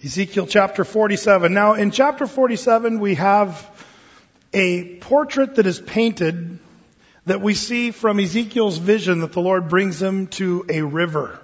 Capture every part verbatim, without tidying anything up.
Ezekiel chapter forty-seven. Now in chapter forty-seven we have a portrait that is painted that we see from Ezekiel's vision that the Lord brings him to a river.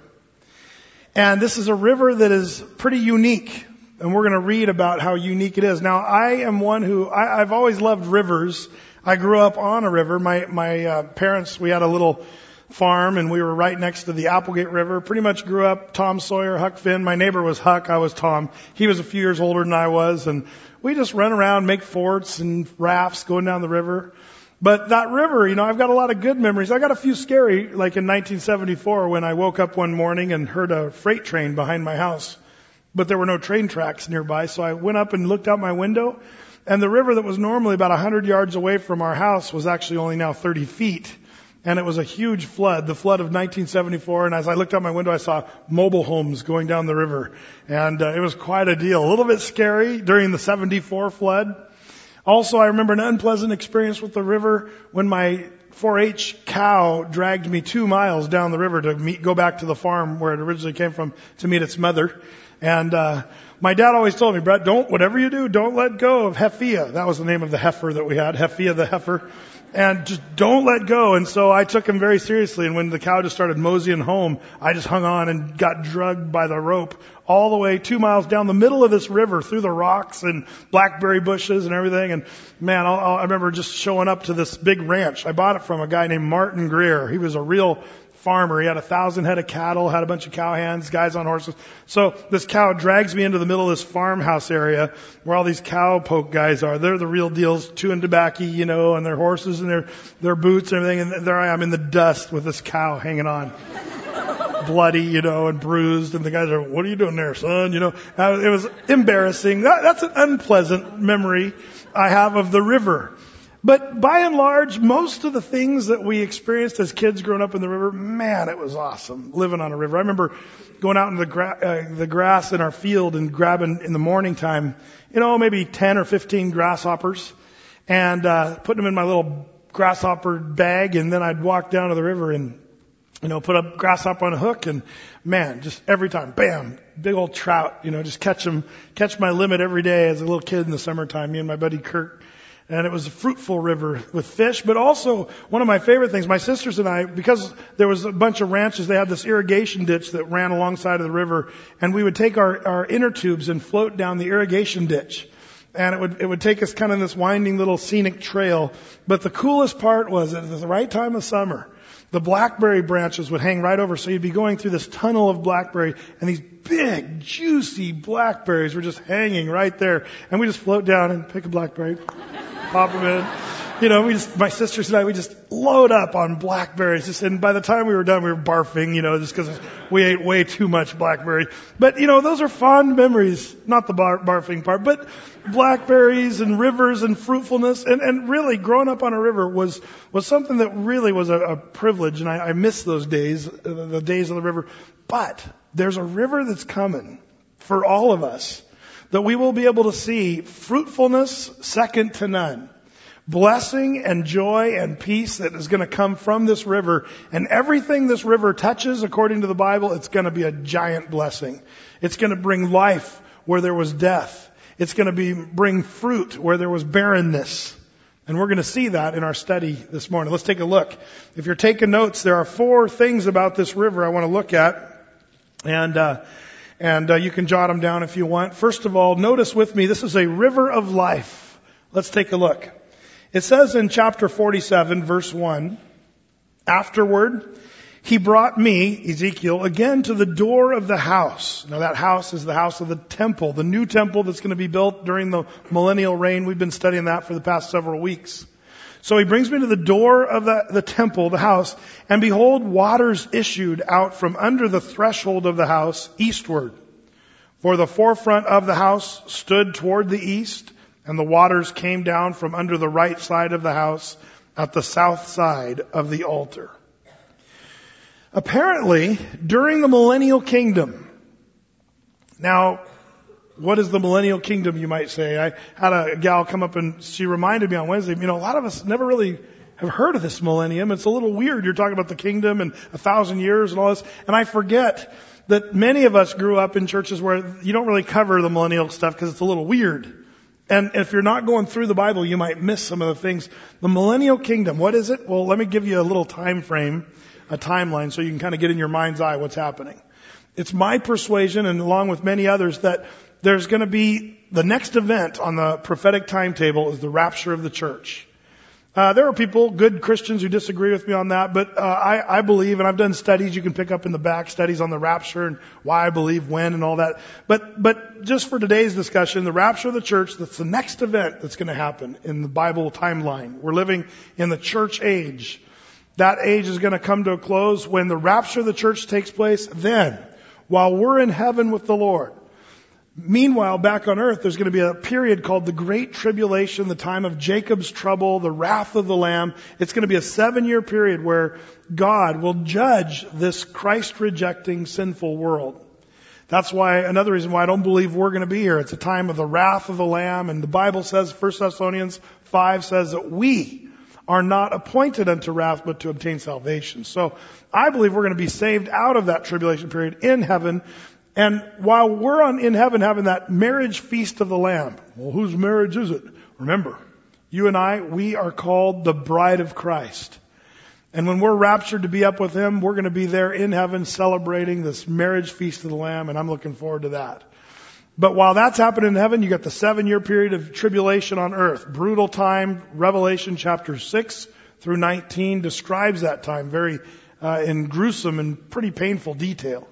And this is a river that is pretty unique. And we're going to read about how unique it is. Now I am one who, I, I've always loved rivers. I grew up on a river. My, my uh, parents, we had a little farm and we were right next to the Applegate River. Pretty much grew up Tom Sawyer, Huck Finn. My neighbor was Huck. I was Tom. He was a few years older than I was. And we just run around, make forts and rafts going down the river. But that river, you know, I've got a lot of good memories. I got a few scary, like in nineteen seventy-four when I woke up one morning and heard a freight train behind my house. But there were no train tracks nearby. So I went up and looked out my window. And the river that was normally about one hundred yards away from our house was actually only now thirty feet. And it was a huge flood, the flood of nineteen seventy-four. And as I looked out my window, I saw mobile homes going down the river. And uh, it was quite a deal. A little bit scary during the seventy-four flood. Also, I remember an unpleasant experience with the river when my four H cow dragged me two miles down the river to meet, go back to the farm where it originally came from to meet its mother. And uh my dad always told me, Brett, don't, whatever you do, don't let go of Heffia. That was the name of the heifer that we had, Heffia the heifer. And just don't let go. And so I took him very seriously. And when the cow just started moseying home, I just hung on and got drugged by the rope all the way two miles down the middle of this river through the rocks and blackberry bushes and everything. And man, I'll, I'll, I remember just showing up to this big ranch. I bought it from a guy named Martin Greer. He was a real farmer. He had a thousand head of cattle, had a bunch of cowhands, guys on horses. So this cow drags me into the middle of this farmhouse area where all these cowpoke guys are. They're the real deals, chewing tobacco, you know, and their horses and their, their boots and everything. And there I am in the dust with this cow hanging on. Bloody, you know, and bruised. And the guys are, what are you doing there, son? You know, uh, it was embarrassing. That, that's an unpleasant memory I have of the river. But by and large, most of the things that we experienced as kids growing up in the river, man, it was awesome living on a river. I remember going out in the, gra- uh, the grass in our field and grabbing in the morning time, you know, maybe ten or fifteen grasshoppers and uh putting them in my little grasshopper bag. And then I'd walk down to the river and, you know, put a grasshopper on a hook. And man, just every time, bam, big old trout, you know, just catch them, catch my limit every day as a little kid in the summertime, me and my buddy Kurt. And it was a fruitful river with fish, but also one of my favorite things, my sisters and I, because there was a bunch of ranches, they had this irrigation ditch that ran alongside of the river, and we would take our, our inner tubes and float down the irrigation ditch. And it would, it would take us kind of this winding little scenic trail. But the coolest part was at the right time of summer, the blackberry branches would hang right over. So you'd be going through this tunnel of blackberry and these big, juicy blackberries were just hanging right there. And we just float down and pick a blackberry, pop them in. You know, we just, my sisters and I, we just load up on blackberries. Just, and by the time we were done, we were barfing, you know, just because we ate way too much blackberry. But, you know, those are fond memories. Not the bar, barfing part, but blackberries and rivers and fruitfulness. And, and really, growing up on a river was, was something that really was a, a privilege. And I, I miss those days, the days of the river. But there's a river that's coming for all of us that we will be able to see fruitfulness second to none. Blessing and joy and peace that is going to come from this river. And everything this river touches, according to the Bible, it's going to be a giant blessing. It's going to bring life where there was death. It's going to be bring fruit where there was barrenness. And we're going to see that in our study this morning. Let's take a look. If you're taking notes, there are four things about this river I want to look at. And, uh, and uh, you can jot them down if you want. First of all, notice with me, this is a river of life. Let's take a look. It says in chapter forty-seven, verse one, afterward, he brought me, Ezekiel, again to the door of the house. Now that house is the house of the temple, the new temple that's going to be built during the millennial reign. We've been studying that for the past several weeks. So he brings me to the door of the, the temple, the house, and behold, waters issued out from under the threshold of the house eastward. For the forefront of the house stood toward the east, and the waters came down from under the right side of the house at the south side of the altar. Apparently, during the millennial kingdom, now, what is the millennial kingdom, you might say? I had a gal come up and she reminded me on Wednesday, you know, a lot of us never really have heard of this millennium. It's a little weird. You're talking about the kingdom and a thousand years and all this. And I forget that many of us grew up in churches where you don't really cover the millennial stuff because it's a little weird. And if you're not going through the Bible, you might miss some of the things. The millennial kingdom, what is it? Well, let me give you a little time frame, a timeline, so you can kind of get in your mind's eye what's happening. It's my persuasion, and along with many others, that there's going to be the next event on the prophetic timetable is the rapture of the church. Uh, there are people, good Christians, who disagree with me on that, but uh, I, I believe, and I've done studies you can pick up in the back, studies on the rapture and why I believe when and all that. But but just for today's discussion, the rapture of the church, that's the next event that's going to happen in the Bible timeline. We're living in the church age. That age is going to come to a close when the rapture of the church takes place. Then, while we're in heaven with the Lord, meanwhile, back on earth, there's going to be a period called the Great Tribulation, the time of Jacob's trouble, the wrath of the Lamb. It's going to be a seven-year period where God will judge this Christ-rejecting, sinful world. That's why, another reason why I don't believe we're going to be here. It's a time of the wrath of the Lamb, and the Bible says, First Thessalonians five says that we are not appointed unto wrath, but to obtain salvation. So I believe we're going to be saved out of that tribulation period in heaven. And while we're on in heaven having that marriage feast of the Lamb, well, whose marriage is it? Remember, you and I, we are called the bride of Christ. And when we're raptured to be up with Him, we're going to be there in heaven celebrating this marriage feast of the Lamb, and I'm looking forward to that. But while that's happening in heaven, you got the seven-year period of tribulation on earth. Brutal time. Revelation chapter six through nineteen describes that time very uh, in gruesome and pretty painful detail.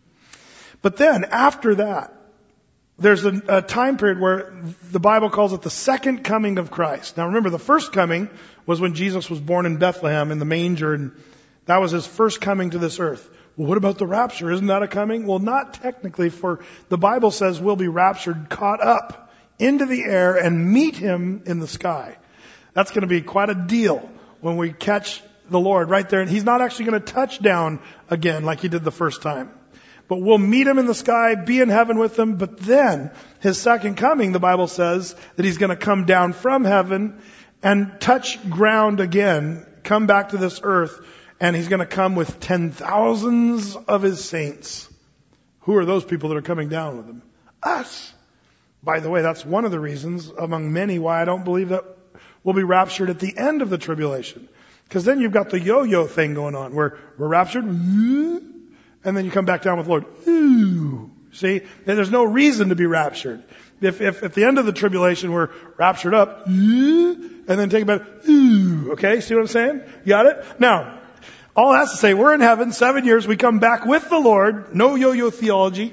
But then, after that, there's a, a time period where the Bible calls it the second coming of Christ. Now remember, the first coming was when Jesus was born in Bethlehem in the manger, and that was His first coming to this earth. Well, what about the rapture? Isn't that a coming? Well, not technically, for the Bible says we'll be raptured, caught up into the air, and meet Him in the sky. That's going to be quite a deal when we catch the Lord right there. And He's not actually going to touch down again like He did the first time. But we'll meet Him in the sky, be in heaven with Him. But then, His second coming, the Bible says that He's going to come down from heaven and touch ground again, come back to this earth, and He's going to come with ten thousands of His saints. Who are those people that are coming down with Him? Us. By the way, that's one of the reasons, among many, why I don't believe that we'll be raptured at the end of the tribulation. Because then you've got the yo-yo thing going on, where we're raptured, and then you come back down with the Lord. Ooh. See? And there's no reason to be raptured. If, if at the end of the tribulation we're raptured up, and then take it back, ooh. Okay? See what I'm saying? You got it? Now, all that's to say, we're in heaven, seven years, we come back with the Lord, no yo-yo theology,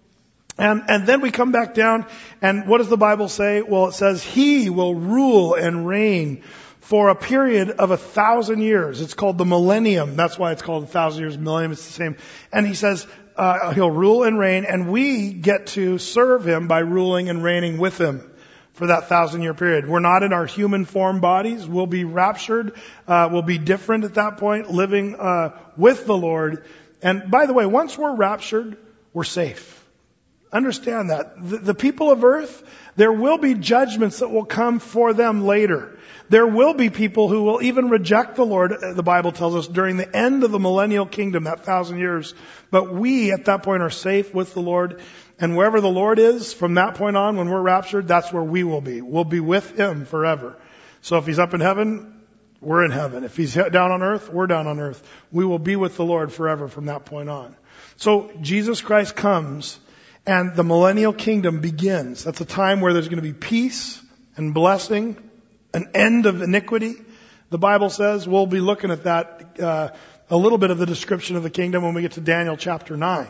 and, and then we come back down, and what does the Bible say? Well, it says, He will rule and reign for a period of a thousand years. It's called the millennium. That's why it's called a thousand years, millennium. It's the same. And He says uh, He'll rule and reign, and we get to serve Him by ruling and reigning with Him for that thousand year period. We're not in our human form bodies. We'll be raptured. Uh, we'll be different at that point, living uh, with the Lord. And by the way, once we're raptured, we're safe. Understand that. The, the people of earth, there will be judgments that will come for them later. There will be people who will even reject the Lord, the Bible tells us, during the end of the millennial kingdom, that thousand years. But we, at that point, are safe with the Lord. And wherever the Lord is, from that point on, when we're raptured, that's where we will be. We'll be with Him forever. So if He's up in heaven, we're in heaven. If He's down on earth, we're down on earth. We will be with the Lord forever from that point on. So Jesus Christ comes, and the millennial kingdom begins. That's a time where there's going to be peace and blessing, an end of iniquity. The Bible says we'll be looking at that, uh, a little bit of the description of the kingdom when we get to Daniel chapter nine.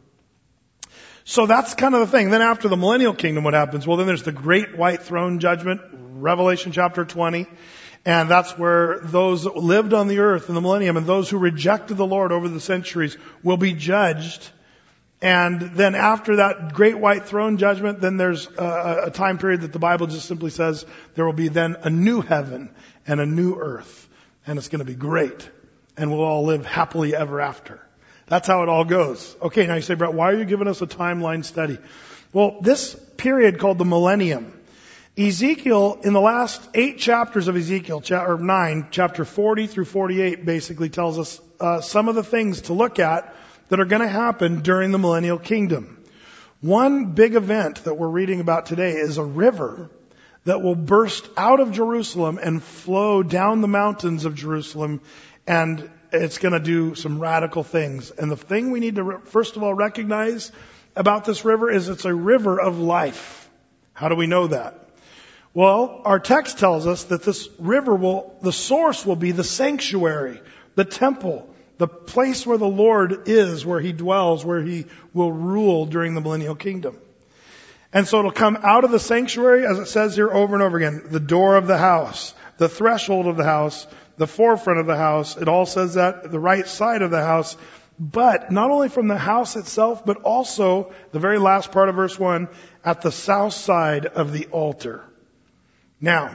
So that's kind of the thing. Then after the millennial kingdom, what happens? Well, then there's the great white throne judgment, Revelation chapter twenty. And that's where those that lived on the earth in the millennium and those who rejected the Lord over the centuries will be judged. And then after that great white throne judgment, then there's a, a time period that the Bible just simply says there will be then a new heaven and a new earth. And it's going to be great. And we'll all live happily ever after. That's how it all goes. Okay, now you say, Brett, why are you giving us a timeline study? Well, this period called the millennium, Ezekiel, in the last eight chapters of Ezekiel, or nine, chapter forty through forty-eight, basically tells us uh, some of the things to look at that are going to happen during the millennial kingdom. One big event that we're reading about today is a river that will burst out of Jerusalem and flow down the mountains of Jerusalem, and it's going to do some radical things. And the thing we need to first of all recognize about this river is it's a river of life. How do we know that? Well, our text tells us that this river will, the source will be the sanctuary, the temple, the place where the Lord is, where He dwells, where He will rule during the millennial kingdom. And so it'll come out of the sanctuary, as it says here over and over again, the door of the house, the threshold of the house, the forefront of the house. It all says that, the right side of the house. But not only from the house itself, but also, the very last part of verse one, at the south side of the altar. Now,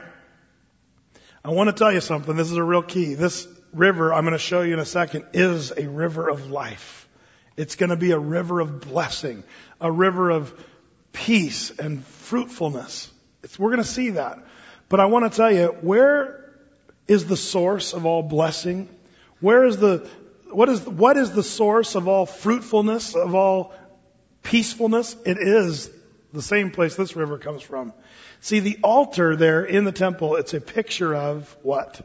I want to tell you something. This is a real key. This river, I'm going to show you in a second, is a river of life. It's going to be a river of blessing, a river of peace and fruitfulness. It's, we're going to see that. But I want to tell you, where is the source of all blessing? Where is the, what is, what is the source of all fruitfulness, of all peacefulness? It is the same place this river comes from. See, the altar there in the temple, it's a picture of what?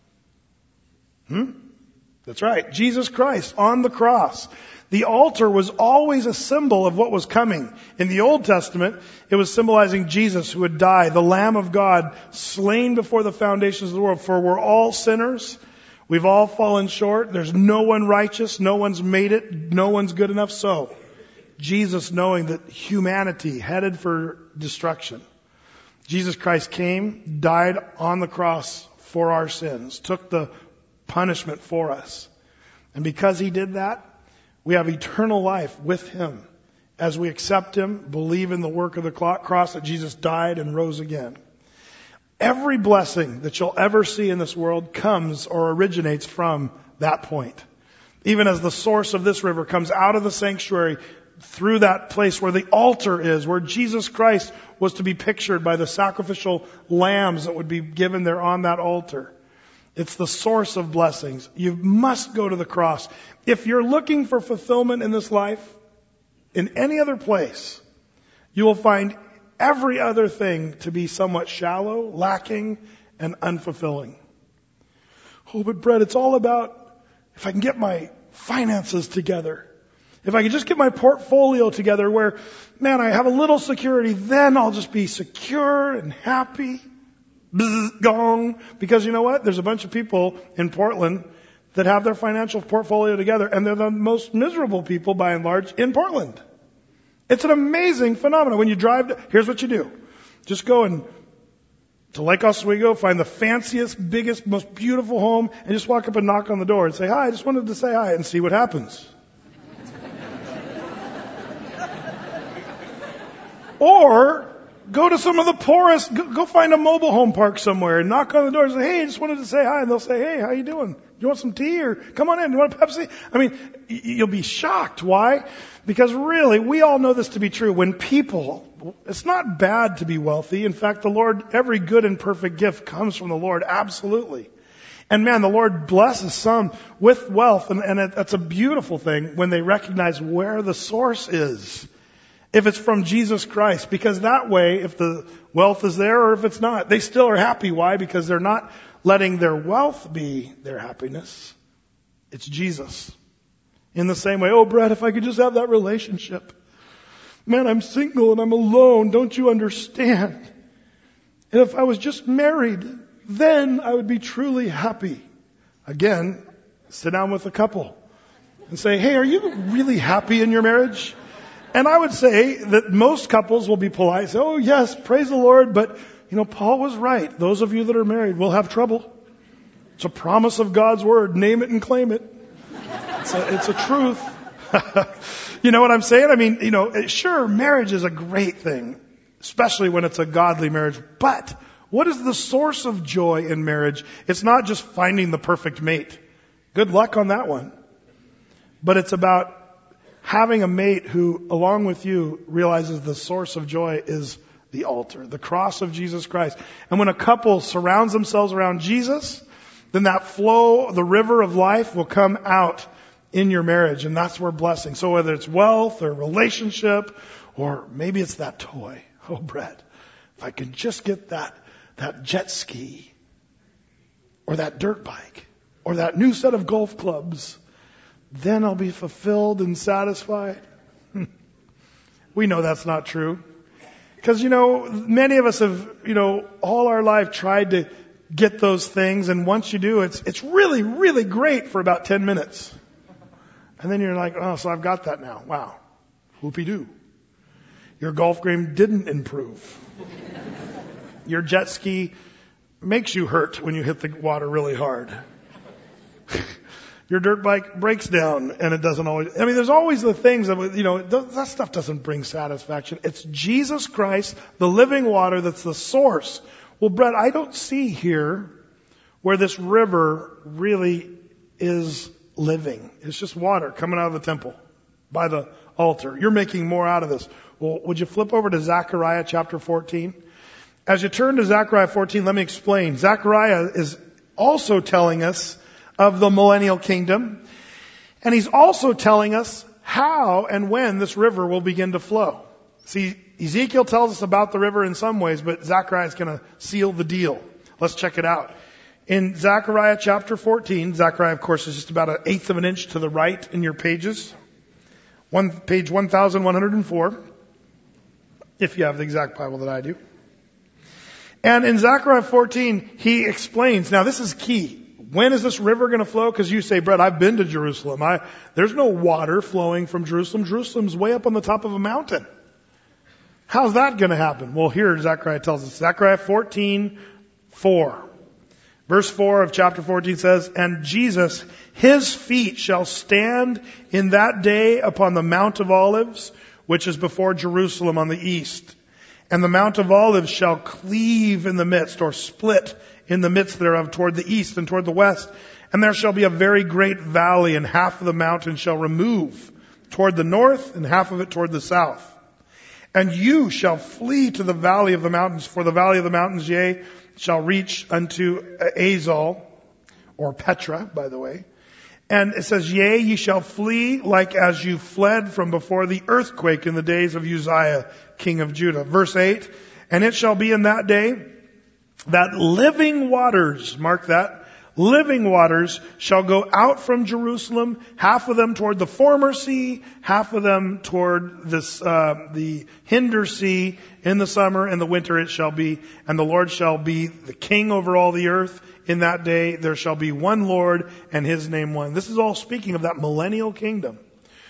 Hmm? That's right. Jesus Christ on the cross. The altar was always a symbol of what was coming. In the Old Testament, it was symbolizing Jesus who would die, the Lamb of God, slain before the foundations of the world. For we're all sinners. We've all fallen short. There's no one righteous. No one's made it. No one's good enough. So, Jesus, knowing that humanity headed for destruction, Jesus Christ came, died on the cross for our sins, took the punishment for us. And because He did that, we have eternal life with Him as we accept Him, believe in the work of the cross that Jesus died and rose again. Every blessing that you'll ever see in this world comes or originates from that point. Even as the source of this river comes out of the sanctuary through that place where the altar is, where Jesus Christ was to be pictured by the sacrificial lambs that would be given there on that altar. It's the source of blessings. You must go to the cross. If you're looking for fulfillment in this life, in any other place, you will find every other thing to be somewhat shallow, lacking, and unfulfilling. Oh, but Brett, it's all about if I can get my finances together. If I can just get my portfolio together where, man, I have a little security, then I'll just be secure and happy. Bzz, gong. Because you know what? There's a bunch of people in Portland that have their financial portfolio together, and they're the most miserable people by and large in Portland. It's an amazing phenomenon. When you drive, to, here's what you do. Just go and to Lake Oswego, find the fanciest, biggest, most beautiful home, and just walk up and knock on the door and say, hi, I just wanted to say hi, and see what happens. Or go to some of the poorest, go, go find a mobile home park somewhere and knock on the door and say, hey, I just wanted to say hi. And they'll say, hey, how you doing? Do you want some tea or come on in? Do you want a Pepsi? I mean, you'll be shocked. Why? Because really, we all know this to be true. When people, it's not bad to be wealthy. In fact, the Lord, every good and perfect gift comes from the Lord. Absolutely. And man, the Lord blesses some with wealth. And, and it, that's a beautiful thing when they recognize where the source is. If it's from Jesus Christ, because that way, if the wealth is there or if it's not, they still are happy. Why? Because they're not letting their wealth be their happiness. It's Jesus. In the same way, oh, Brett, if I could just have that relationship. Man, I'm single and I'm alone. Don't you understand? And if I was just married, then I would be truly happy. Again, sit down with a couple and say, hey, are you really happy in your marriage? And I would say that most couples will be polite, say, oh yes, praise the Lord, but you know, Paul was right. Those of you that are married will have trouble. It's a promise of God's word. Name it and claim it. It's a, it's a truth. You know what I'm saying? I mean, you know, sure, marriage is a great thing, especially when it's a godly marriage. But what is the source of joy in marriage? It's not just finding the perfect mate. Good luck on that one. But it's about having a mate who, along with you, realizes the source of joy is the altar, the cross of Jesus Christ. And when a couple surrounds themselves around Jesus, then that flow, the river of life will come out in your marriage, and that's where blessing. So whether it's wealth or relationship, or maybe it's that toy. Oh, Brett, if I could just get that, that jet ski, or that dirt bike, or that new set of golf clubs, then I'll be fulfilled and satisfied. We know that's not true. Because, you know, many of us have, you know, all our life tried to get those things, and once you do, it's it's really, really great for about ten minutes. And then you're like, oh, so I've got that now. Wow. Whoopie-doo. Your golf game didn't improve. Your jet ski makes you hurt when you hit the water really hard. Your dirt bike breaks down, and it doesn't always, I mean, there's always the things that, you know, that stuff doesn't bring satisfaction. It's Jesus Christ, the living water, that's the source. Well, Brett, I don't see here where this river really is living. It's just water coming out of the temple by the altar. You're making more out of this. Well, would you flip over to Zechariah chapter fourteen? As you turn to Zechariah fourteen, let me explain. Zechariah is also telling us of the millennial kingdom. And he's also telling us how and when this river will begin to flow. See, Ezekiel tells us about the river in some ways, but Zechariah is going to seal the deal. Let's check it out. In Zechariah chapter fourteen, Zechariah, of course, is just about an eighth of an inch to the right in your pages. One, page one thousand one hundred four, if you have the exact Bible that I do. And in Zechariah fourteen, he explains, now this is key. When is this river going to flow? Because you say, Brett, I've been to Jerusalem. I, there's no water flowing from Jerusalem. Jerusalem's way up on the top of a mountain. How's that going to happen? Well, here Zechariah tells us. Zechariah fourteen four. Verse four of chapter fourteen says, and Jesus, his feet shall stand in that day upon the Mount of Olives, which is before Jerusalem on the east. And the Mount of Olives shall cleave in the midst, or split in the midst thereof, toward the east and toward the west. And there shall be a very great valley, and half of the mountain shall remove toward the north, and half of it toward the south. And you shall flee to the valley of the mountains, for the valley of the mountains, yea, shall reach unto Azal, or Petra, by the way. And it says, yea, ye shall flee like as you fled from before the earthquake in the days of Uzziah, king of Judah. Verse eight, and it shall be in that day that living waters, mark that, living waters shall go out from Jerusalem, half of them toward the former sea, half of them toward this, uh, the hinder sea. In the summer and the winter it shall be, and the Lord shall be the king over all the earth. In that day there shall be one Lord, and his name one. This is all speaking of that millennial kingdom.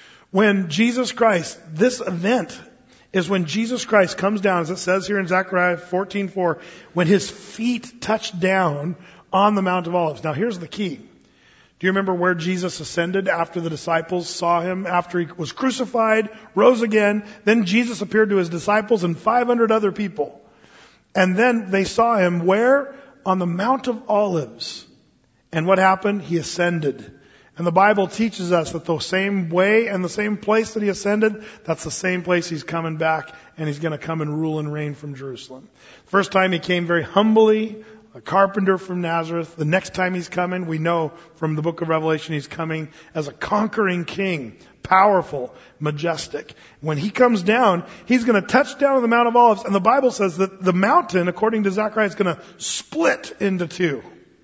When Jesus Christ, this event is when Jesus Christ comes down, as it says here in Zechariah fourteen four, when his feet touch down on the Mount of Olives. Now here's the key. Do you remember where Jesus ascended after the disciples saw him, after he was crucified, rose again? Then Jesus appeared to his disciples and five hundred other people. And then they saw him where? On the Mount of Olives. And what happened? He ascended. And the Bible teaches us that the same way and the same place that he ascended, that's the same place he's coming back, and he's going to come and rule and reign from Jerusalem. First time he came very humbly, a carpenter from Nazareth. The next time he's coming, we know from the book of Revelation, he's coming as a conquering king, powerful, majestic. When he comes down, he's going to touch down on the Mount of Olives, and the Bible says that the mountain, according to Zechariah, is going to split into two.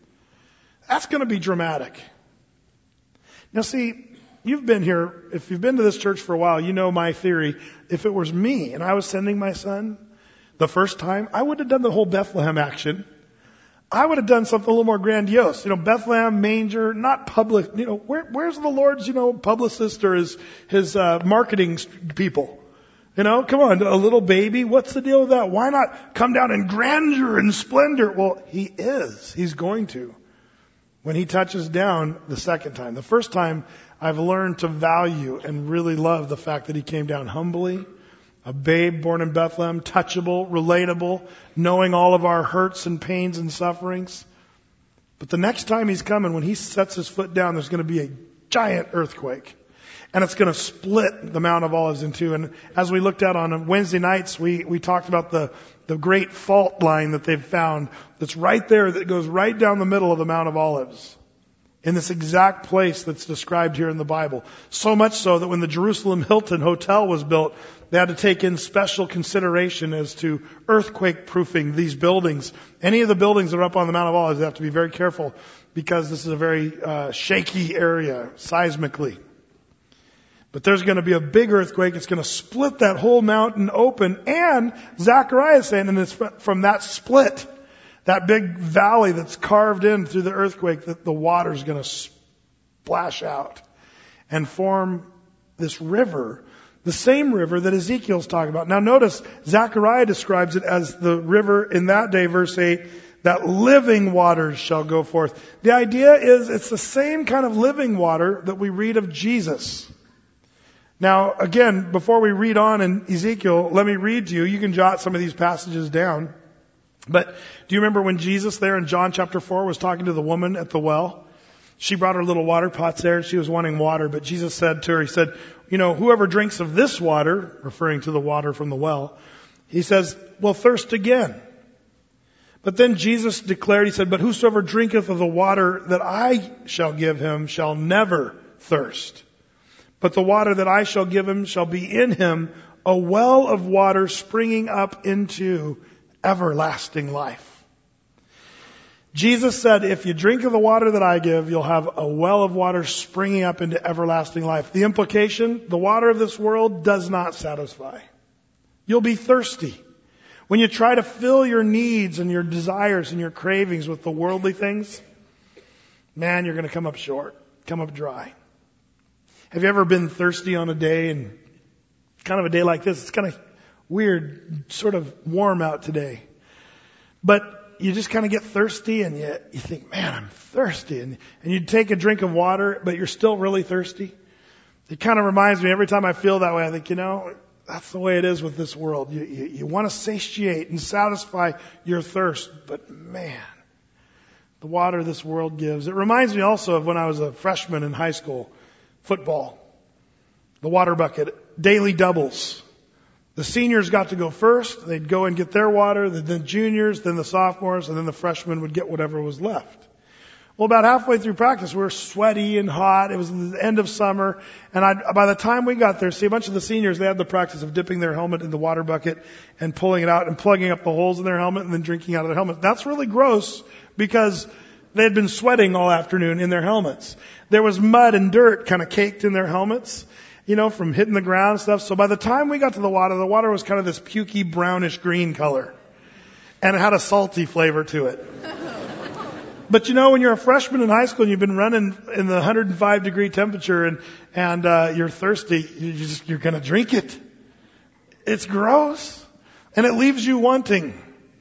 That's going to be dramatic. Now see, you've been here, if you've been to this church for a while, you know my theory. If it was me and I was sending my son the first time, I would have done the whole Bethlehem action. I would have done something a little more grandiose. You know, Bethlehem, manger, not public, you know, where, where's the Lord's, you know, publicist or his, his, uh, marketing people? You know, come on, a little baby, what's the deal with that? Why not come down in grandeur and splendor? Well, he is. He's going to. When he touches down the second time. The first time, I've learned to value and really love the fact that he came down humbly, a babe born in Bethlehem, touchable, relatable, knowing all of our hurts and pains and sufferings. But the next time he's coming, when he sets his foot down, there's going to be a giant earthquake. And it's going to split the Mount of Olives in two. And as we looked at on Wednesday nights, we, we talked about the, the great fault line that they've found that's right there, that goes right down the middle of the Mount of Olives. in this exact place that's described here in the Bible. So much so that when the Jerusalem Hilton Hotel was built, they had to take in special consideration as to earthquake proofing these buildings. Any of the buildings that are up on the Mount of Olives, they have to be very careful because this is a very uh, shaky area seismically. But there's going to be a big earthquake. It's going to split that whole mountain open. And Zechariah is saying, and it's from that split, that big valley that's carved in through the earthquake, that the water's going to splash out and form this river, the same river that Ezekiel's talking about. Now notice, Zechariah describes it as the river in that day, verse eight, that living waters shall go forth. The idea is it's the same kind of living water that we read of Jesus. Now, again, before we read on in Ezekiel, let me read to you. You can jot some of these passages down. But do you remember when Jesus there in John chapter four was talking to the woman at the well? She brought her little water pots there and she was wanting water. But Jesus said to her, he said, you know, whoever drinks of this water, referring to the water from the well, he says, will thirst again. But then Jesus declared, he said, but whosoever drinketh of the water that I shall give him shall never thirst. But the water that I shall give him shall be in him a well of water springing up into everlasting life. Jesus said, if you drink of the water that I give, you'll have a well of water springing up into everlasting life. The implication, the water of this world does not satisfy. You'll be thirsty. When you try to fill your needs and your desires and your cravings with the worldly things, man, you're going to come up short, come up dry. Have you ever been thirsty on a day, and kind of a day like this, it's kind of weird, sort of warm out today. But you just kind of get thirsty and you, you think, man, I'm thirsty. And, and you take a drink of water, but you're still really thirsty. It kind of reminds me, every time I feel that way, I think, you know, that's the way it is with this world. You, you, you want to satiate and satisfy your thirst, but man, the water this world gives. It reminds me also of when I was a freshman in high school. Football, the water bucket, daily doubles. The seniors got to go first. They'd go and get their water, then the juniors, then the sophomores, and then the freshmen would get whatever was left. Well, about halfway through practice, we were sweaty and hot. It was the end of summer. And I, by the time we got there, see, a bunch of the seniors, they had the practice of dipping their helmet in the water bucket and pulling it out and plugging up the holes in their helmet and then drinking out of their helmet. That's really gross because they had been sweating all afternoon in their helmets. There was mud and dirt kind of caked in their helmets, you know, from hitting the ground and stuff. So by the time we got to the water, the water was kind of this pukey brownish green color. And it had a salty flavor to it. But you know, when you're a freshman in high school and you've been running in the one hundred five degree temperature and, and, uh, you're thirsty, you just, you're gonna drink it. It's gross. And it leaves you wanting.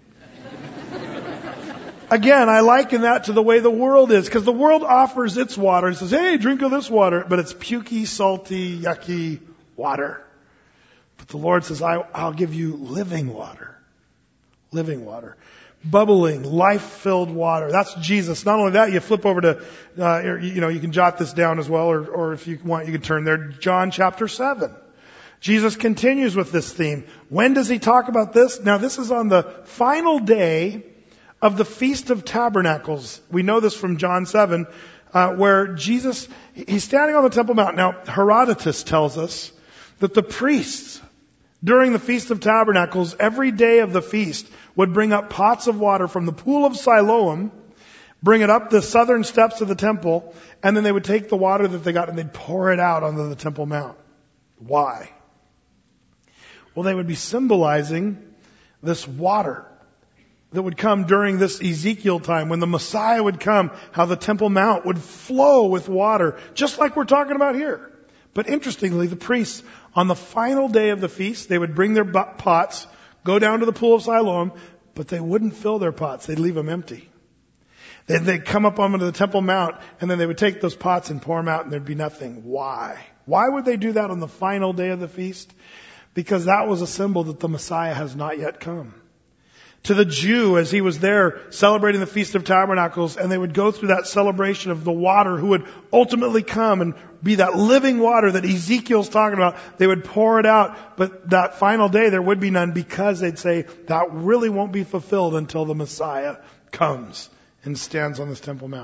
Again, I liken that to the way the world is, because the world offers its water and says, hey, drink of this water, but it's pukey, salty, yucky water. But the Lord says, I, I'll give you living water. Living water. Bubbling, life-filled water. That's Jesus. Not only that, you flip over to, uh, you know, you can jot this down as well, or, or if you want, you can turn there. John chapter seven. Jesus continues with this theme. When does he talk about this? Now, this is on the final day of the Feast of Tabernacles. We know this from John seven, uh, where Jesus, he's standing on the Temple Mount. Now, Herodotus tells us that the priests, during the Feast of Tabernacles, every day of the feast, would bring up pots of water from the pool of Siloam, bring it up the southern steps of the temple, and then they would take the water that they got and they'd pour it out onto the Temple Mount. Why? Well, they would be symbolizing this water that would come during this Ezekiel time, when the Messiah would come, how the Temple Mount would flow with water, just like we're talking about here. But interestingly, the priests, on the final day of the feast, they would bring their pots, go down to the pool of Siloam, but they wouldn't fill their pots. They'd leave them empty. Then they'd come up onto the Temple Mount, and then they would take those pots and pour them out, and there'd be nothing. Why? Why would they do that on the final day of the feast? Because that was a symbol that the Messiah has not yet come. To the Jew, as he was there celebrating the Feast of Tabernacles, and they would go through that celebration of the water who would ultimately come and be that living water that Ezekiel's talking about, they would pour it out, but that final day there would be none, because they'd say that really won't be fulfilled until the Messiah comes and stands on this Temple Mount.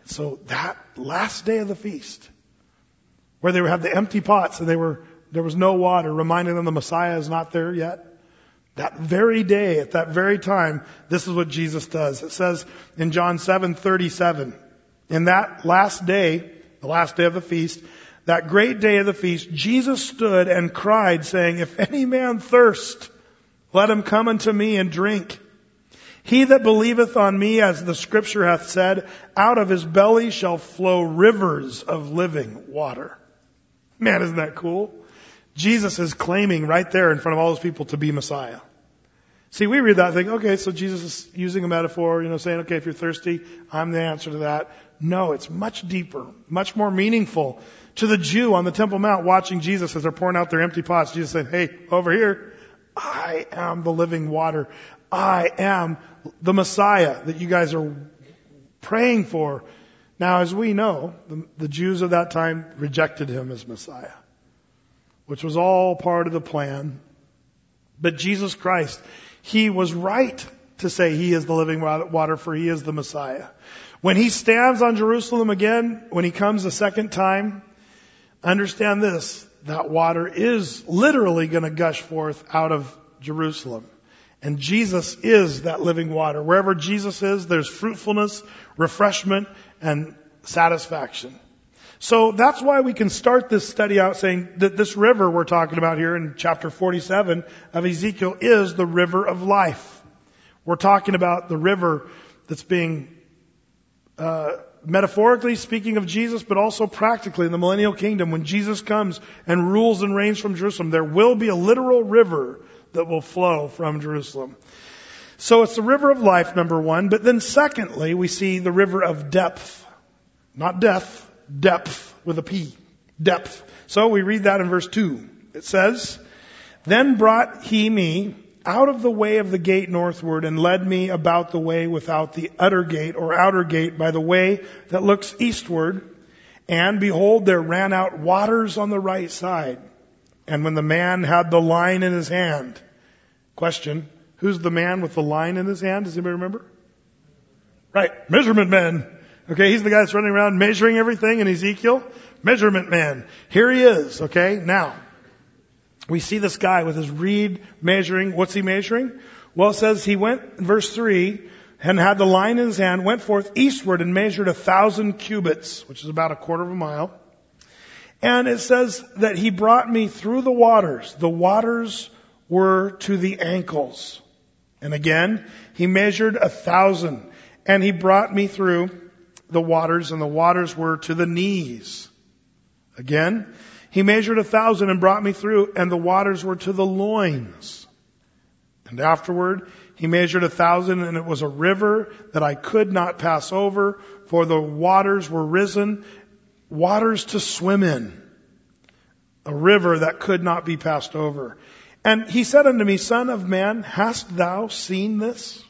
So that last day of the feast, where they had the empty pots and they were, there was no water, reminding them the Messiah is not there yet. That very day, at that very time, this is what Jesus does. It says in John seven thirty-seven, in that last day, the last day of the feast, that great day of the feast, Jesus stood and cried, saying, if any man thirst, let him come unto me and drink. He that believeth on me, as the scripture hath said, out of his belly shall flow rivers of living water. Man, isn't that cool? Jesus is claiming right there in front of all those people to be Messiah. See, we read that and think, okay, so Jesus is using a metaphor, you know, saying, okay, if you're thirsty, I'm the answer to that. No, it's much deeper, much more meaningful. To the Jew on the Temple Mount watching Jesus as they're pouring out their empty pots, Jesus said, hey, over here, I am the living water. I am the Messiah that you guys are praying for. Now, as we know, the, the Jews of that time rejected him as Messiah, which was all part of the plan. But Jesus Christ, he was right to say he is the living water, for he is the Messiah. When he stands on Jerusalem again, when he comes the second time, understand this, that water is literally going to gush forth out of Jerusalem. And Jesus is that living water. Wherever Jesus is, there's fruitfulness, refreshment, and satisfaction. So that's why we can start this study out saying that this river we're talking about here in chapter forty-seven of Ezekiel is the river of life. We're talking about the river that's being, uh, metaphorically speaking of Jesus, but also practically in the millennial kingdom. When Jesus comes and rules and reigns from Jerusalem, there will be a literal river that will flow from Jerusalem. So it's the river of life, number one. But then secondly, we see the river of depth. Not death, depth with a P. Depth. So we read that in verse two. It says, then brought he me out of the way of the gate northward and led me about the way without the utter gate or outer gate by the way that looks eastward. And behold, there ran out waters on the right side. And when the man had the line in his hand, question, who's the man with the line in his hand? Does anybody remember? Right, measurement man. Okay, he's the guy that's running around measuring everything in Ezekiel. Measurement man. Here he is, okay? Now, we see this guy with his reed measuring. What's he measuring? Well, it says he went, in verse three, and had the line in his hand, went forth eastward and measured a thousand cubits, which is about a quarter of a mile. And it says that he brought me through the waters. The waters were to the ankles. And again, he measured a thousand. And he brought me through the waters, and the waters were to the knees. Again, he measured a thousand and brought me through, and the waters were to the loins. And afterward, he measured a thousand, and it was a river that I could not pass over, for the waters were risen, waters to swim in. A river that could not be passed over. And he said unto me, Son of man, hast thou seen this?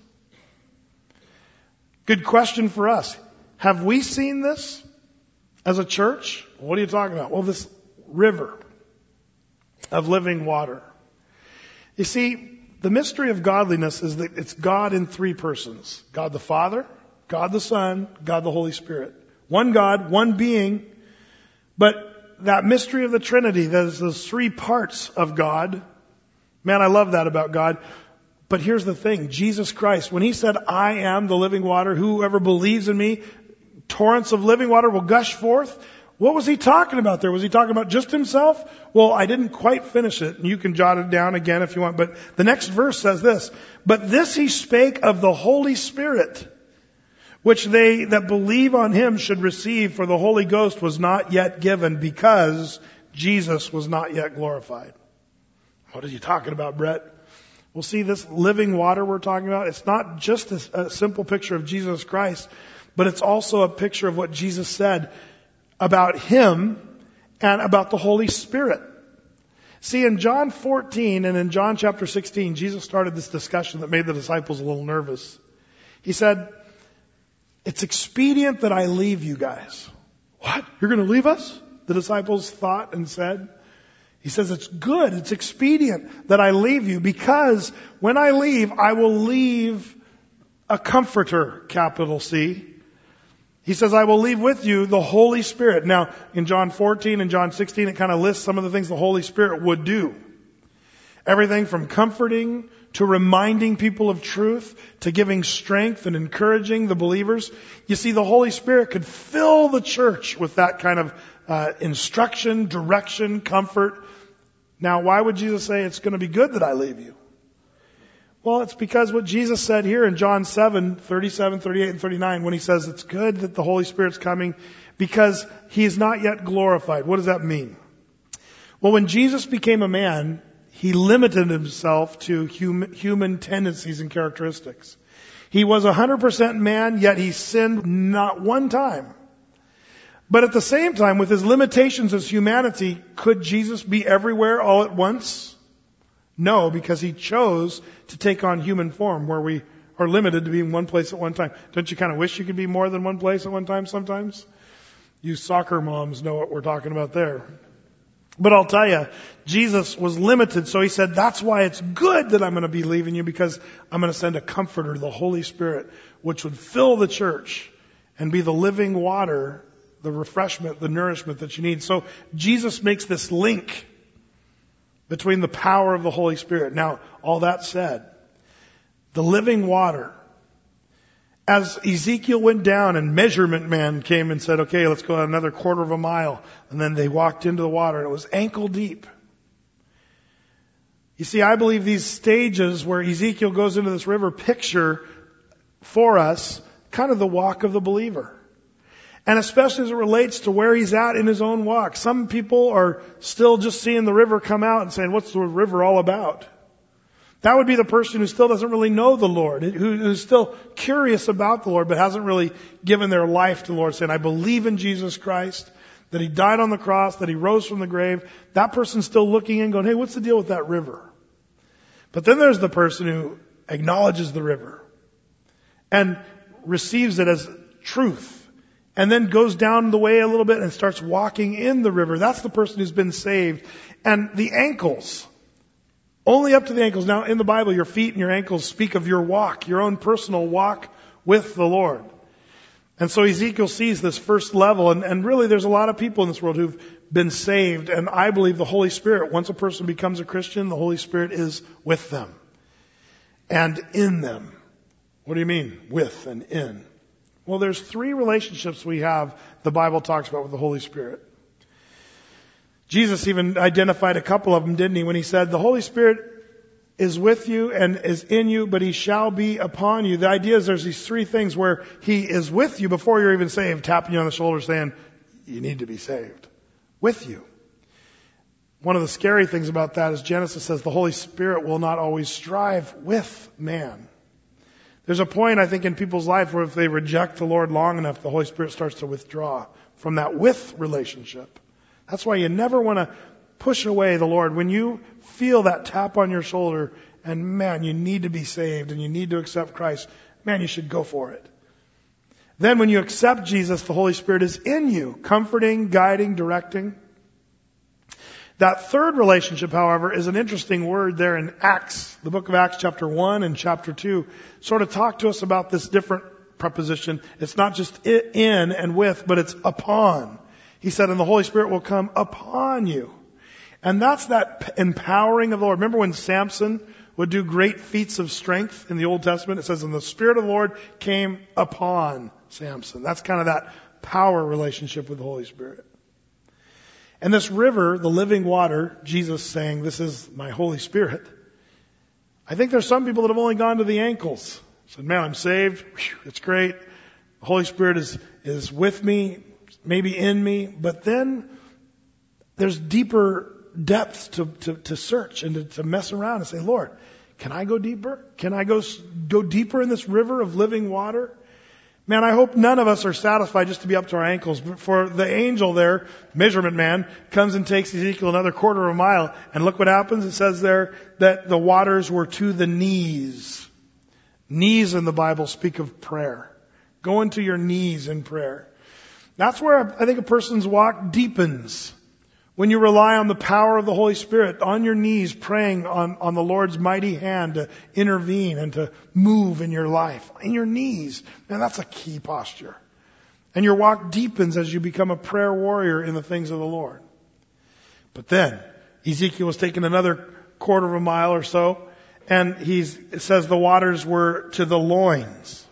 Good question for us. Have we seen this as a church? What are you talking about? Well, this river of living water. You see, the mystery of godliness is that it's God in three persons. God the Father, God the Son, God the Holy Spirit. One God, one being, but that mystery of the Trinity, there's those three parts of God. Man, I love that about God. But here's the thing, Jesus Christ, when he said, I am the living water, whoever believes in me, torrents of living water will gush forth. What was he talking about there? Was he talking about just himself? Well, I didn't quite finish it. You can jot it down again if you want. But the next verse says this, but this he spake of the Holy Spirit, which they that believe on him should receive, for the Holy Ghost was not yet given, because Jesus was not yet glorified. What are you talking about, Brett? We'll see this living water we're talking about. It's not just a, a simple picture of Jesus Christ, but it's also a picture of what Jesus said about him and about the Holy Spirit. See, in John fourteen and in John chapter sixteen, Jesus started this discussion that made the disciples a little nervous. He said, it's expedient that I leave you guys. What? You're going to leave us? The disciples thought and said. He says, it's good, it's expedient that I leave you, because when I leave, I will leave a comforter, capital C. He says, I will leave with you the Holy Spirit. Now, in John fourteen and John sixteen, it kind of lists some of the things the Holy Spirit would do. Everything from comforting to reminding people of truth to giving strength and encouraging the believers. You see, the Holy Spirit could fill the church with that kind of uh, instruction, direction, comfort. Now, why would Jesus say it's going to be good that I leave you? Well, it's because what Jesus said here in John seven, thirty-seven, thirty-eight, and thirty-nine, when he says it's good that the Holy Spirit's coming because he is not yet glorified. What does that mean? Well, when Jesus became a man, he limited himself to human, human tendencies and characteristics. He was one hundred percent man, yet he sinned not one time. But at the same time, with his limitations as humanity, could Jesus be everywhere all at once? No, because he chose to take on human form where we are limited to being one place at one time. Don't you kind of wish you could be more than one place at one time sometimes? You soccer moms know what we're talking about there. But I'll tell you, Jesus was limited, so he said, that's why it's good that I'm going to be leaving you, because I'm going to send a comforter, the Holy Spirit, which would fill the church and be the living water, the refreshment, the nourishment that you need. So Jesus makes this link between the power of the Holy Spirit. Now, all that said, the living water, as Ezekiel went down and measurement man came and said, okay, let's go another quarter of a mile. And then they walked into the water and it was ankle deep. You see, I believe these stages where Ezekiel goes into this river picture for us kind of the walk of the believer. And especially as it relates to where he's at in his own walk. Some people are still just seeing the river come out and saying, what's the river all about? That would be the person who still doesn't really know the Lord, who, who's still curious about the Lord, but hasn't really given their life to the Lord, saying, I believe in Jesus Christ, that he died on the cross, that he rose from the grave. That person's still looking in going, hey, what's the deal with that river? But then there's the person who acknowledges the river and receives it as truth. And then goes down the way a little bit and starts walking in the river. That's the person who's been saved. And the ankles, only up to the ankles. Now, in the Bible, your feet and your ankles speak of your walk, your own personal walk with the Lord. And so Ezekiel sees this first level. And, and really, there's a lot of people in this world who've been saved. And I believe the Holy Spirit, once a person becomes a Christian, the Holy Spirit is with them and in them. What do you mean, with and in? Well, there's three relationships we have the Bible talks about with the Holy Spirit. Jesus even identified a couple of them, didn't he, when he said, the Holy Spirit is with you and is in you, but he shall be upon you. The idea is there's these three things where he is with you before you're even saved, tapping you on the shoulder saying, you need to be saved. With you. One of the scary things about that is Genesis says the Holy Spirit will not always strive with man. There's a point, I think, in people's life where if they reject the Lord long enough, the Holy Spirit starts to withdraw from that with relationship. That's why you never want to push away the Lord. When you feel that tap on your shoulder and, man, you need to be saved and you need to accept Christ, man, you should go for it. Then when you accept Jesus, the Holy Spirit is in you, comforting, guiding, directing. That third relationship, however, is an interesting word there in Acts, the book of Acts chapter one and chapter two, sort of talk to us about this different preposition. It's not just in and with, but it's upon. He said, and the Holy Spirit will come upon you. And that's that empowering of the Lord. Remember when Samson would do great feats of strength in the Old Testament? It says, and the Spirit of the Lord came upon Samson. That's kind of that power relationship with the Holy Spirit. And this river, the living water, Jesus saying, this is my Holy Spirit. I think there's some people that have only gone to the ankles. Said, man, I'm saved. Whew, it's great. The Holy Spirit is, is with me, maybe in me. But then there's deeper depths to, to, to search and to, to mess around and say, Lord, can I go deeper? Can I go, go deeper in this river of living water? Man, I hope none of us are satisfied just to be up to our ankles. For the angel there, measurement man, comes and takes Ezekiel another quarter of a mile. And look what happens. It says there that the waters were to the knees. Knees in the Bible speak of prayer. Go into your knees in prayer. That's where I think a person's walk deepens. When you rely on the power of the Holy Spirit, on your knees, praying on, on the Lord's mighty hand to intervene and to move in your life. In your knees. Man, that's a key posture. And your walk deepens as you become a prayer warrior in the things of the Lord. But then, Ezekiel was taken another quarter of a mile or so, and he's, it says the waters were to the loins.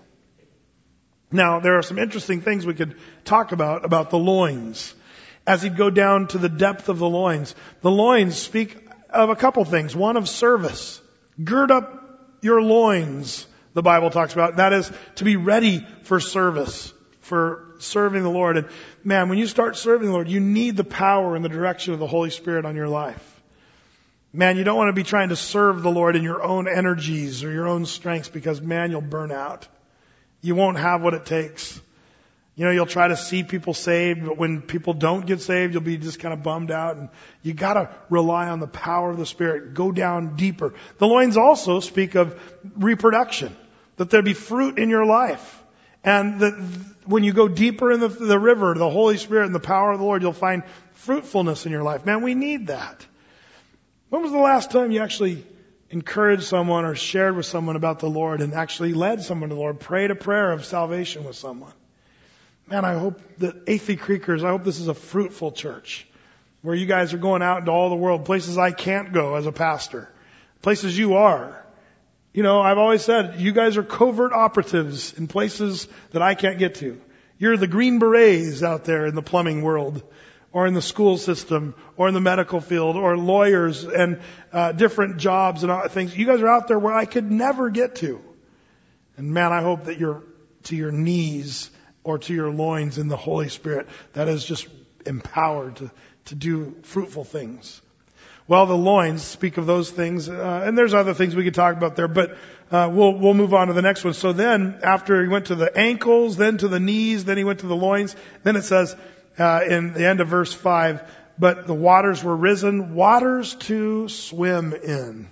Now, there are some interesting things we could talk about, about the loins. As he'd go down to the depth of the loins. The loins speak of a couple things. One, of service. Gird up your loins, the Bible talks about. That is, to be ready for service, for serving the Lord. And man, when you start serving the Lord, you need the power and the direction of the Holy Spirit on your life. Man, you don't want to be trying to serve the Lord in your own energies or your own strengths, because man, you'll burn out. You won't have what it takes. You know, you'll try to see people saved, but when people don't get saved, you'll be just kind of bummed out. And you gotta rely on the power of the Spirit. Go down deeper. The loins also speak of reproduction, that there be fruit in your life. And that when you go deeper in the, the river, the Holy Spirit and the power of the Lord, you'll find fruitfulness in your life. Man, we need that. When was the last time you actually encouraged someone or shared with someone about the Lord and actually led someone to the Lord, prayed a prayer of salvation with someone? Man, I hope that Athey Creekers, I hope this is a fruitful church where you guys are going out into all the world, places I can't go as a pastor, places you are. You know, I've always said, you guys are covert operatives in places that I can't get to. You're the Green Berets out there in the plumbing world, or in the school system, or in the medical field, or lawyers and uh, different jobs and all things. You guys are out there where I could never get to. And man, I hope that you're to your knees or to your loins in the Holy Spirit that is just empowered to, to do fruitful things. Well, the loins speak of those things, uh, and there's other things we could talk about there, but uh, we'll we'll move on to the next one. So then, after he went to the ankles, then to the knees, then he went to the loins, then it says uh, in the end of verse five, but the waters were risen, waters to swim in.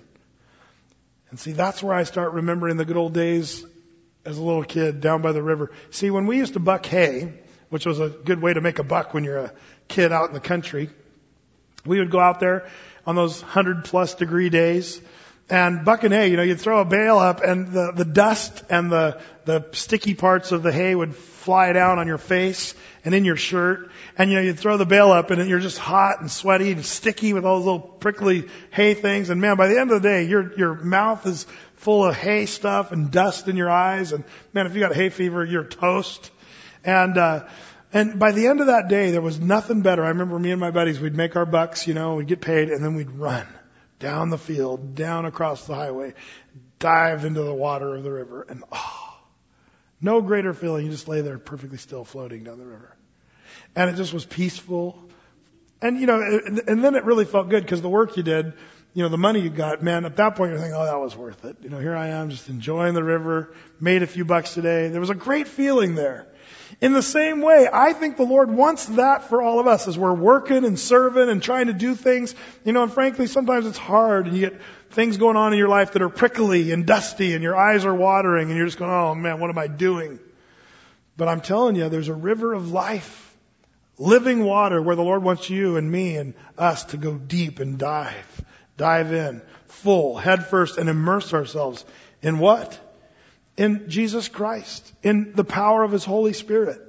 And see, that's where I start remembering the good old days as a little kid down by the river. See, when we used to buck hay, which was a good way to make a buck when you're a kid out in the country, we would go out there on those hundred plus degree days and bucking hay. You know, you'd throw a bale up and the, the dust and the, the sticky parts of the hay would fly down on your face and in your shirt. And you know, you'd throw the bale up and you're just hot and sweaty and sticky with all those little prickly hay things. And man, by the end of the day, your, your mouth is full of hay stuff and dust in your eyes. And man, if you got hay fever, you're toast. And, uh, and by the end of that day, there was nothing better. I remember me and my buddies, we'd make our bucks, you know, we'd get paid, and then we'd run down the field, down across the highway, dive into the water of the river. And oh, no greater feeling. You just lay there perfectly still floating down the river. And it just was peaceful. And, you know, and, and then it really felt good because the work you did, you know, the money you got, man, at that point you're thinking, oh, that was worth it. You know, here I am just enjoying the river, made a few bucks today. There was a great feeling there. In the same way, I think the Lord wants that for all of us as we're working and serving and trying to do things. You know, and frankly, sometimes it's hard and you get things going on in your life that are prickly and dusty and your eyes are watering and you're just going, oh man, what am I doing? But I'm telling you, there's a river of life, living water where the Lord wants you and me and us to go deep and dive, dive in full, head first, and immerse ourselves in what? In Jesus Christ, in the power of His Holy Spirit.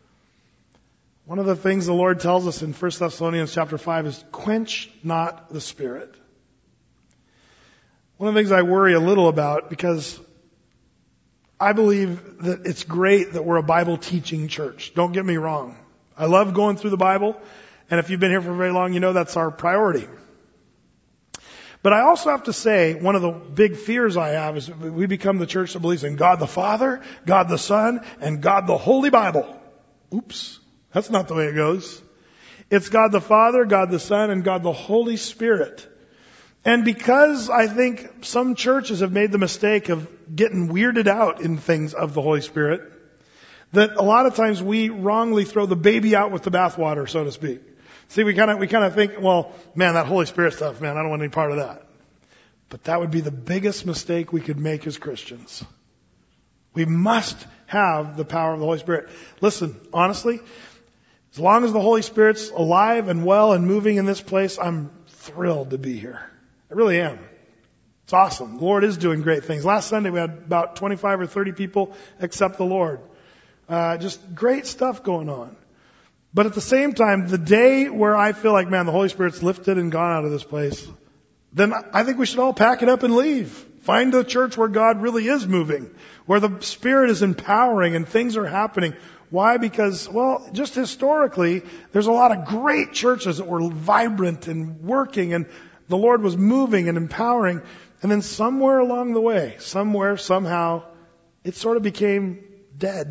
One of the things the Lord tells us in First Thessalonians chapter five is quench not the Spirit. One of the things I worry a little about, because I believe that it's great that we're a Bible teaching church. Don't get me wrong. I love going through the Bible, and if you've been here for very long, you know that's our priority. But I also have to say, one of the big fears I have is we become the church that believes in God the Father, God the Son, and God the Holy Bible. Oops, that's not the way it goes. It's God the Father, God the Son, and God the Holy Spirit. And because I think some churches have made the mistake of getting weirded out in things of the Holy Spirit, that a lot of times we wrongly throw the baby out with the bathwater, so to speak. See, we kind of, we kind of think, well, man, that Holy Spirit stuff, man, I don't want any part of that. But that would be the biggest mistake we could make as Christians. We must have the power of the Holy Spirit. Listen, honestly, as long as the Holy Spirit's alive and well and moving in this place, I'm thrilled to be here. I really am. It's awesome. The Lord is doing great things. Last Sunday we had about twenty-five or thirty people accept the Lord. Uh, just great stuff going on. But at the same time, the day where I feel like, man, the Holy Spirit's lifted and gone out of this place, then I think we should all pack it up and leave. Find the church where God really is moving, where the Spirit is empowering and things are happening. Why? Because, well, just historically, there's a lot of great churches that were vibrant and working, and the Lord was moving and empowering. And then somewhere along the way, somewhere, somehow, it sort of became dead.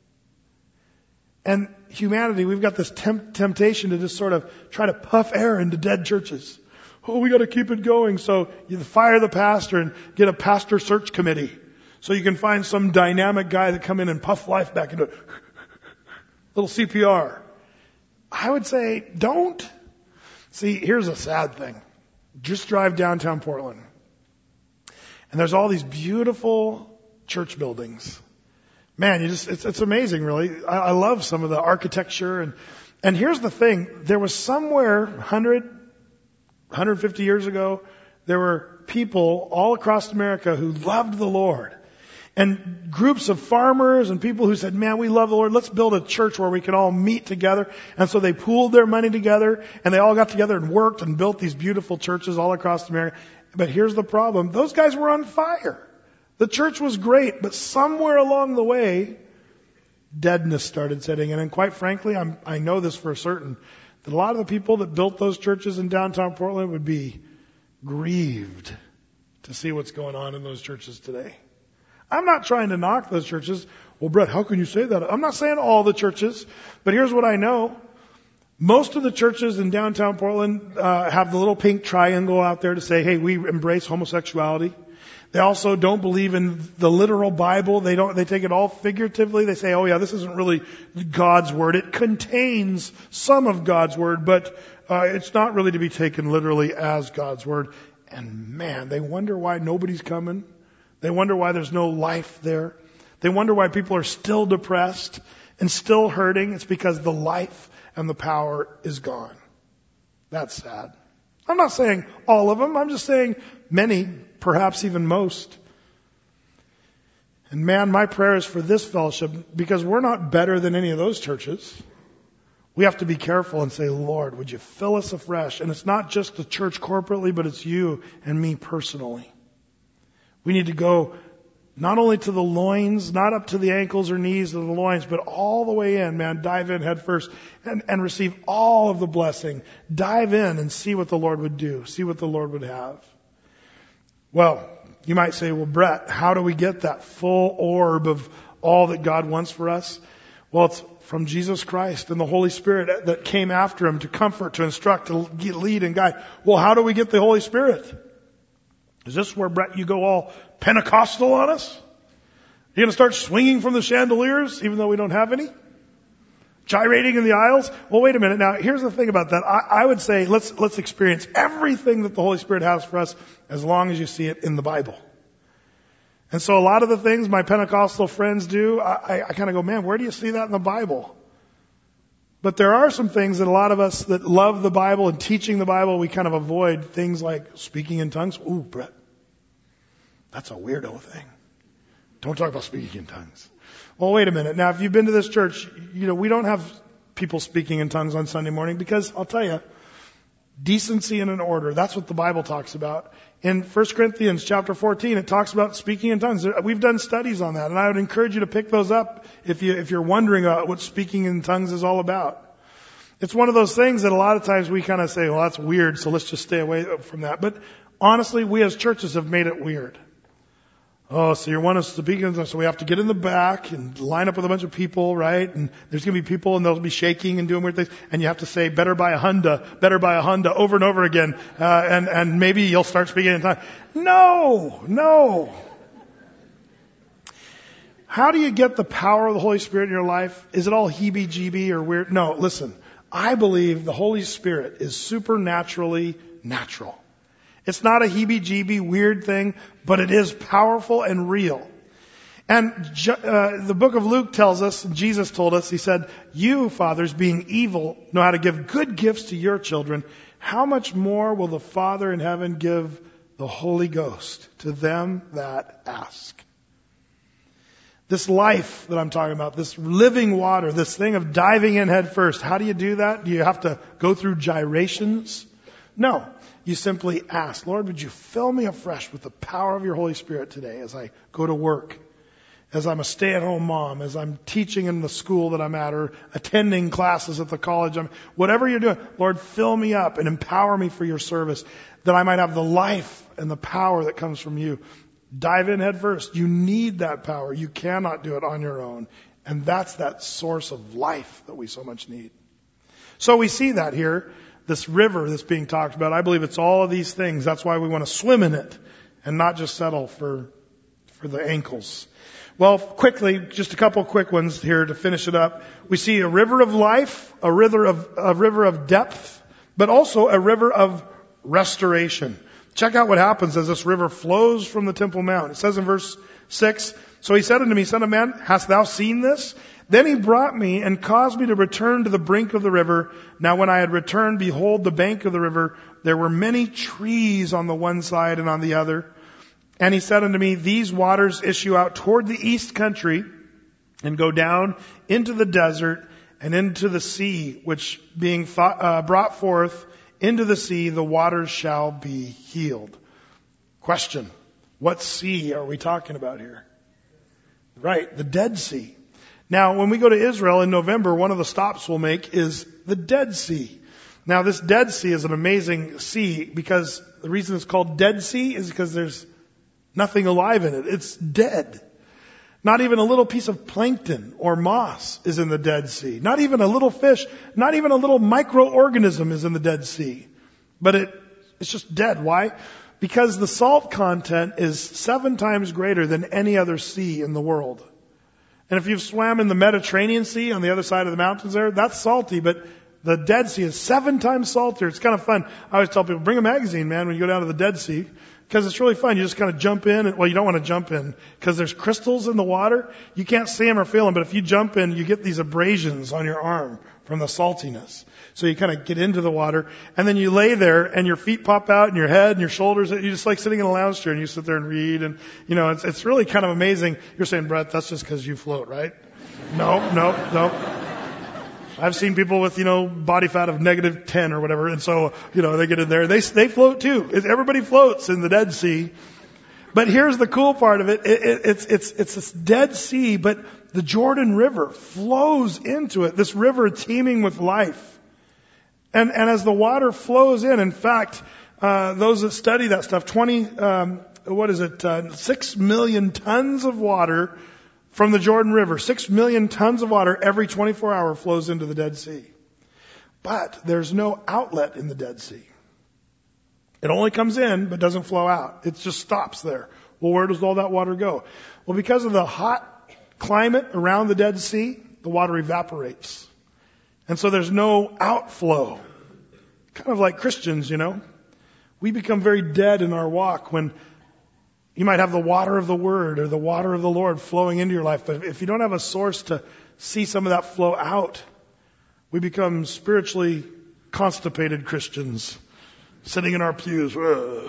And humanity, we've got this temp- temptation to just sort of try to puff air into dead churches. Oh, we got to keep it going. So you fire the pastor and get a pastor search committee. So you can find some dynamic guy that come in and puff life back into it. Little C P R. I would say don't. See, here's a sad thing. Just drive downtown Portland. And there's all these beautiful church buildings. Man, you just, it's, it's amazing, really. I, I love some of the architecture. And, and here's the thing. There was somewhere one hundred, one hundred fifty years ago, there were people all across America who loved the Lord. And groups of farmers and people who said, man, we love the Lord. Let's build a church where we can all meet together. And so they pooled their money together and they all got together and worked and built these beautiful churches all across America. But here's the problem. Those guys were on fire. The church was great, but somewhere along the way, deadness started setting in. And quite frankly, I'm, I know this for certain, that a lot of the people that built those churches in downtown Portland would be grieved to see what's going on in those churches today. I'm not trying to knock those churches. Well, Brett, how can you say that? I'm not saying all the churches, but here's what I know. Most of the churches in downtown Portland uh, have the little pink triangle out there to say, hey, we embrace homosexuality. They also don't believe in the literal Bible. They don't, they take it all figuratively. They say, oh yeah, this isn't really God's word. It contains some of God's word, but uh, it's not really to be taken literally as God's word. And man, they wonder why nobody's coming. They wonder why there's no life there. They wonder why people are still depressed and still hurting. It's because the life and the power is gone. That's sad. I'm not saying all of them. I'm just saying many, perhaps even most. And man, my prayer is for this fellowship, because we're not better than any of those churches. We have to be careful and say, Lord, would you fill us afresh? And it's not just the church corporately, but it's you and me personally. We need to go not only to the loins, not up to the ankles or knees of the loins, but all the way in, man. Dive in head first and, and receive all of the blessing. Dive in and see what the Lord would do. See what the Lord would have. Well, you might say, well, Brett, how do we get that full orb of all that God wants for us? Well, it's from Jesus Christ and the Holy Spirit that came after him to comfort, to instruct, to lead and guide. Well, how do we get the Holy Spirit? Is this where, Brett, you go all Pentecostal on us? You're going to start swinging from the chandeliers, even though we don't have any? Gyrating in the aisles? Well, wait a minute. Now, here's the thing about that. I, I would say let's let's experience everything that the Holy Spirit has for us as long as you see it in the Bible. And so a lot of the things my Pentecostal friends do, I, I kind of go, man, where do you see that in the Bible? But there are some things that a lot of us that love the Bible and teaching the Bible, we kind of avoid things like speaking in tongues. Ooh, Brett, that's a weirdo thing. Don't talk about speaking in tongues. Well, wait a minute. Now, if you've been to this church, you know, we don't have people speaking in tongues on Sunday morning because I'll tell you, decency and an order. That's what the Bible talks about. In First Corinthians chapter fourteen, it talks about speaking in tongues. We've done studies on that, and I would encourage you to pick those up if you if you're wondering uh, what speaking in tongues is all about. It's one of those things that a lot of times we kind of say, well, that's weird, so let's just stay away from that. But honestly, we as churches have made it weird. Oh, so you want us to speak in tongues, so we have to get in the back and line up with a bunch of people, right? And there's going to be people and they'll be shaking and doing weird things. And you have to say, better buy a Honda, better buy a Honda over and over again. Uh, and, and maybe you'll start speaking in tongues. No, no. How do you get the power of the Holy Spirit in your life? Is it all heebie-jeebie or weird? No, listen. I believe the Holy Spirit is supernaturally natural. It's not a heebie-jeebie weird thing, but it is powerful and real. And uh, the book of Luke tells us, and Jesus told us, he said, you, fathers, being evil, know how to give good gifts to your children. How much more will the Father in heaven give the Holy Ghost to them that ask? This life that I'm talking about, this living water, this thing of diving in head first. How do you do that? Do you have to go through gyrations? No. You simply ask, Lord, would you fill me afresh with the power of your Holy Spirit today as I go to work, as I'm a stay-at-home mom, as I'm teaching in the school that I'm at, or attending classes at the college I'm, whatever you're doing, Lord, fill me up and empower me for your service, that I might have the life and the power that comes from you. Dive in head first. You need that power. You cannot do it on your own. And that's that source of life that we so much need. So we see that here, this river that's being talked about. I believe it's all of these things. That's why we want to swim in it and not just settle for, for the ankles. Well, quickly, just a couple quick ones here to finish it up. We see a river of life, a river of, a river of depth, but also a river of restoration. Check out what happens as this river flows from the Temple Mount. It says in verse six, so he said unto me, Son of man, hast thou seen this? Then he brought me and caused me to return to the brink of the river. Now when I had returned, behold, the bank of the river, there were many trees on the one side and on the other. And he said unto me, these waters issue out toward the east country and go down into the desert and into the sea, which being thought, uh, brought forth into the sea, the waters shall be healed. Question. What sea are we talking about here? Right, the Dead Sea. Now, when we go to Israel in November, one of the stops we'll make is the Dead Sea. Now, this Dead Sea is an amazing sea because the reason it's called Dead Sea is because there's nothing alive in it. It's dead. Not even a little piece of plankton or moss is in the Dead Sea. Not even a little fish, not even a little microorganism is in the Dead Sea. But it, it's just dead. Why? Because the salt content is seven times greater than any other sea in the world. And if you've swam in the Mediterranean Sea on the other side of the mountains there, that's salty, but the Dead Sea is seven times saltier. It's kind of fun. I always tell people, bring a magazine, man, when you go down to the Dead Sea. Because it's really fun. You just kind of jump in. And, well, you don't want to jump in because there's crystals in the water. You can't see them or feel them. But if you jump in, you get these abrasions on your arm from the saltiness. So you kind of get into the water. And then you lay there and your feet pop out and your head and your shoulders. You're just like sitting in a lounge chair and you sit there and read. And, you know, it's, it's really kind of amazing. You're saying, Brett, that's just because you float, right? No, no, no. I've seen people with, you know, body fat of negative ten or whatever. And so, you know, they get in there. They, they float too. Everybody floats in the Dead Sea. But here's the cool part of it. it, it it's, it's, it's this Dead Sea, but the Jordan River flows into it. This river teeming with life. And, and as the water flows in, in fact, uh, those that study that stuff, twenty, um, what is it, uh, six million tons of water from the Jordan River, six million tons of water every twenty-four hours flows into the Dead Sea. But there's no outlet in the Dead Sea. It only comes in, but doesn't flow out. It just stops there. Well, where does all that water go? Well, because of the hot climate around the Dead Sea, the water evaporates. And so there's no outflow. Kind of like Christians, you know. We become very dead in our walk when you might have the water of the Word or the water of the Lord flowing into your life. But if you don't have a source to see some of that flow out, we become spiritually constipated Christians sitting in our pews. Whoa.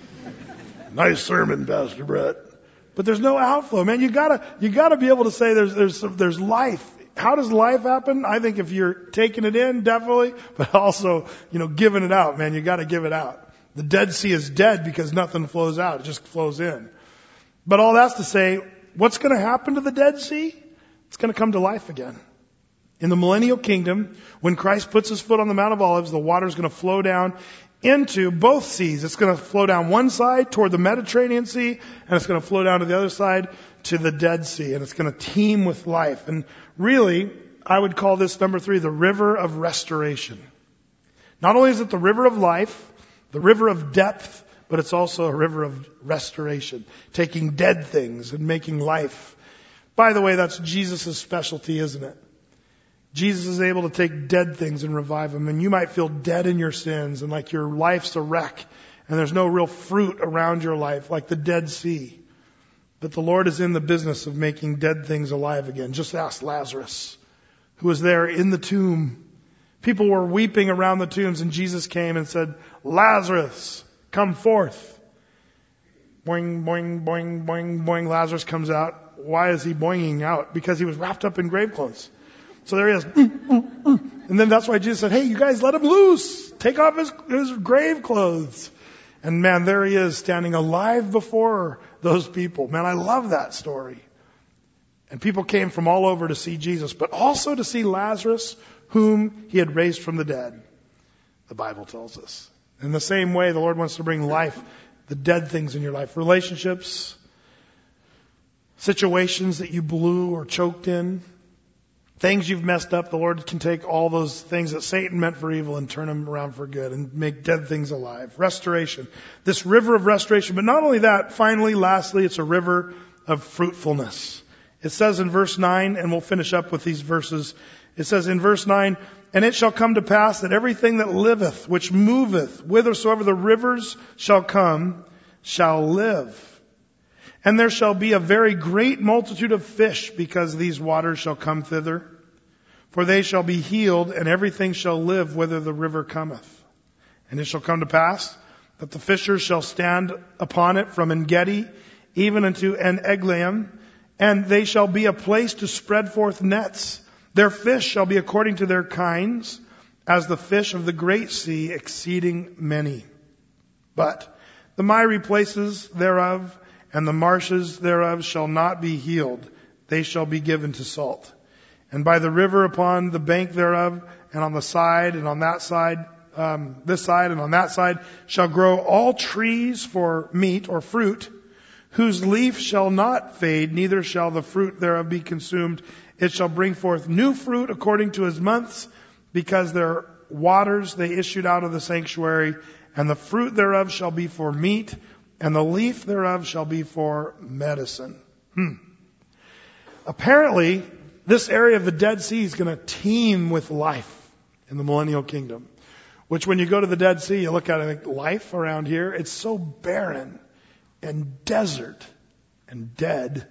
Nice sermon, Pastor Brett. But there's no outflow, man. You gotta, you gotta be able to say there's, there's, there's life. How does life happen? I think if you're taking it in, definitely, but also, you know, giving it out, man. You gotta give it out. The Dead Sea is dead because nothing flows out. It just flows in. But all that's to say, what's going to happen to the Dead Sea? It's going to come to life again. In the millennial kingdom, when Christ puts his foot on the Mount of Olives, the water is going to flow down into both seas. It's going to flow down one side toward the Mediterranean Sea, and it's going to flow down to the other side to the Dead Sea, and it's going to teem with life. And really, I would call this, number three, the river of restoration. Not only is it the river of life, the river of depth, but it's also a river of restoration, taking dead things and making life. By the way, that's Jesus' specialty, isn't it? Jesus is able to take dead things and revive them. And you might feel dead in your sins and like your life's a wreck and there's no real fruit around your life, like the Dead Sea. But the Lord is in the business of making dead things alive again. Just ask Lazarus, who was there in the tomb. People were weeping around the tombs, and Jesus came and said, Lazarus, come forth. Boing, boing, boing, boing, boing. Lazarus comes out. why is he boinging out? Because he was wrapped up in grave clothes. So there he is. And then that's why Jesus said, hey, you guys, let him loose. Take off his, his grave clothes. And man, there he is standing alive before those people. Man, I love that story. And people came from all over to see Jesus, but also to see Lazarus, whom he had raised from the dead. The Bible tells us. In the same way, the Lord wants to bring life, the dead things in your life, relationships, situations that you blew or choked in, things you've messed up. The Lord can take all those things that Satan meant for evil and turn them around for good and make dead things alive. Restoration. This river of restoration. But not only that, finally, lastly, it's a river of fruitfulness. It says in verse nine, and we'll finish up with these verses. It says in verse nine, and it shall come to pass that everything that liveth, which moveth, whithersoever the rivers shall come, shall live. And there shall be a very great multitude of fish, because these waters shall come thither. For they shall be healed, and everything shall live whither the river cometh. And it shall come to pass that the fishers shall stand upon it from En-gedi even unto En-eglaim, and they shall be a place to spread forth nets. Their fish shall be according to their kinds, as the fish of the great sea, exceeding many. But the miry places thereof and the marshes thereof shall not be healed. They shall be given to salt. And by the river upon the bank thereof, and on the side, and on that side, um, this side, and on that side, shall grow all trees for meat or fruit, whose leaf shall not fade, neither shall the fruit thereof be consumed. It shall bring forth new fruit according to his months, because their waters they issued out of the sanctuary, and the fruit thereof shall be for meat, and the leaf thereof shall be for medicine. Hmm. Apparently, this area of the Dead Sea is going to teem with life in the millennial kingdom. Which when you go to the Dead Sea, you look at it and think, life around here, it's so barren and desert and dead.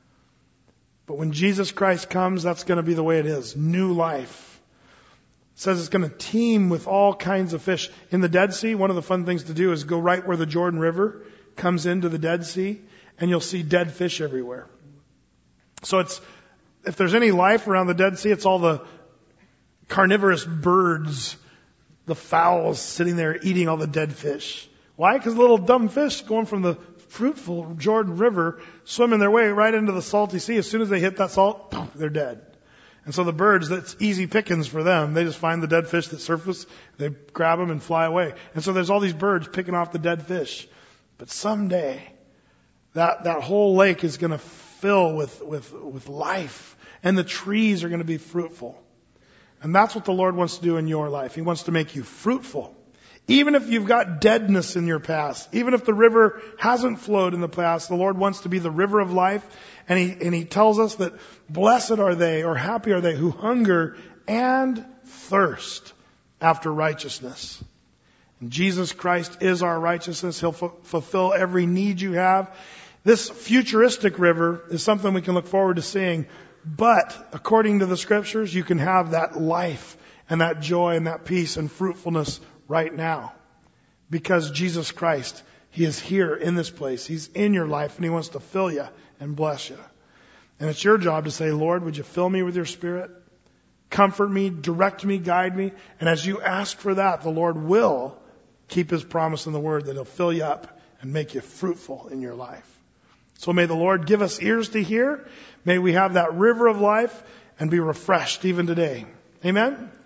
But when Jesus Christ comes, that's going to be the way it is. New life. It says it's going to teem with all kinds of fish. In the Dead Sea, one of the fun things to do is go right where the Jordan River comes into the Dead Sea, and you'll see dead fish everywhere. So it's, if there's any life around the Dead Sea, it's all the carnivorous birds, the fowls sitting there eating all the dead fish. Why? Because little dumb fish going from the fruitful Jordan River swimming their way right into the salty sea. As soon as they hit that salt, they're dead. And so the birds, that's easy pickings for them. They just find the dead fish that surface, they grab them and fly away. And so there's all these birds picking off the dead fish. But someday, that, that whole lake is going to fill with, with, with life. And the trees are going to be fruitful. And that's what the Lord wants to do in your life. He wants to make you fruitful. Even if you've got deadness in your past, even if the river hasn't flowed in the past, the Lord wants to be the river of life. And He, and He tells us that blessed are they, or happy are they, who hunger and thirst after righteousness. And Jesus Christ is our righteousness. He'll f- fulfill every need you have. This futuristic river is something we can look forward to seeing. But according to the scriptures, you can have that life and that joy and that peace and fruitfulness right now. Because Jesus Christ, He is here in this place. He's in your life, and He wants to fill you and bless you. And it's your job to say, Lord, would you fill me with your Spirit? Comfort me, direct me, guide me. And as you ask for that, the Lord will keep His promise in the Word that He'll fill you up and make you fruitful in your life. So may the Lord give us ears to hear. May we have that river of life and be refreshed even today. Amen?